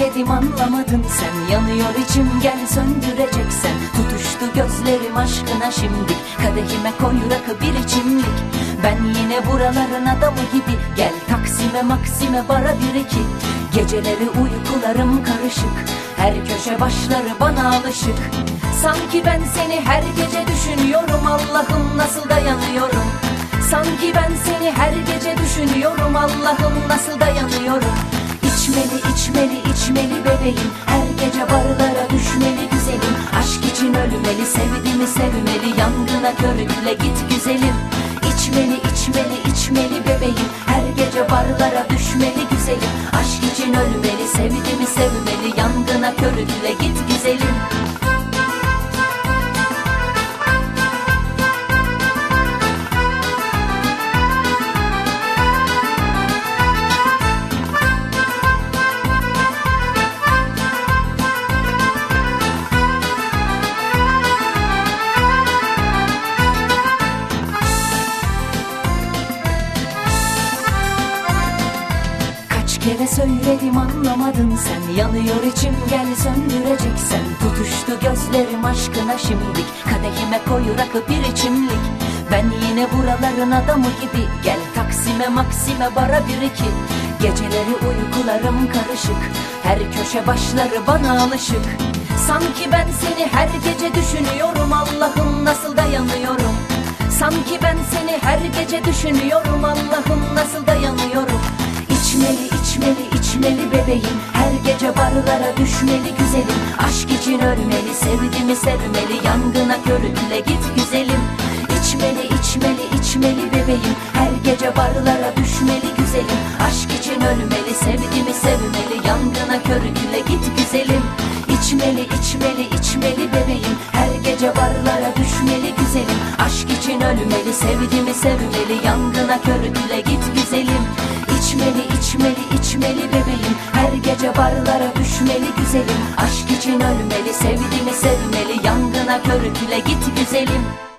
söyledim anlamadın sen. Yanıyor içim, gel söndüreceksen. Tutuştu gözlerim aşkına şimdi. Kadehime koy rakı bir içimlik. Ben yine buraların adamı gibi. Gel Taksim'e Maksim'e bara bir iki. Geceleri uykularım karışık. Her köşe başları bana alışık. Sanki ben seni her gece düşünüyorum. Allah'ım nasıl dayanıyorum. Sanki ben seni her gece düşünüyorum. Allah'ım nasıl dayanıyorum. İçmeli içmeli içmeli bebeğim. Her gece barlara düşmeli güzelim. Aşk için ölmeli, sevdiğimi sevmeli. Yangına körükle git güzelim. İçmeli içmeli içmeli bebeğim. Her gece barlara düşmeli güzelim. Aşk için ölmeli, sevdiğimi sevmeli. Yangına körükle git güzelim. Kere söyledim anlamadın sen. Yanıyor içim, gel söndüreceksen. Tutuştu gözlerim aşkına şimdik. Kadehime koy rakı bir içimlik. Ben yine buraların adamı gibi. Gel Taksim'e Maksim'e bara bir iki. Geceleri uykularım karışık. Her köşe başları bana alışık. Sanki ben seni her gece düşünüyorum. Allah'ım nasıl dayanıyorum. Sanki ben seni her gece düşünüyorum. Allah'ım nasıl dayanıyorum. İçmeli içmeli içmeli bebeğim. Her gece barlara düşmeli güzelim. Aşk için ölmeli, sevdiğimi sevmeli. Yangına körükle git güzelim. İçmeli içmeli içmeli bebeğim. Her gece barlara düşmeli güzelim. Aşk için ölmeli, sevdiğimi sevmeli. Yangına körükle git güzelim. İçmeli içmeli içmeli bebeğim. Her gece barlara düşmeli güzelim. Aşk için ölmeli, sevdiğimi sevmeli. Yangına körükle git güzelim. İçmeli içmeli içmeli bebeğim. Her gece barlara düşmeli güzelim. Aşk için ölmeli, sevdiğimi sevmeli. Yangına körükle git güzelim.